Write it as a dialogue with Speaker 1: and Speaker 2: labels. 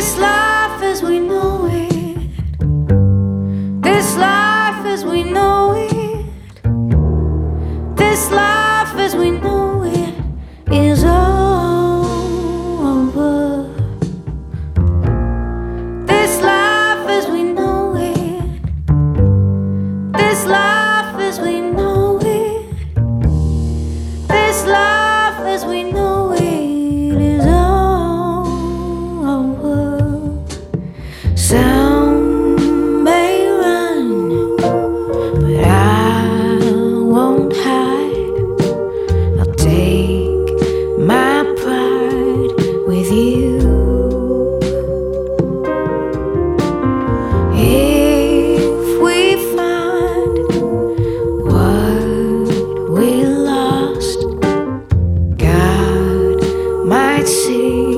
Speaker 1: This life as we know it, this life as we know it, this life as we know it is over. This life as we know it, this life as we know it, this life as we know it is over. Some may run, but I won't hide. I'll take my pride with you. If we find what we lost, God might see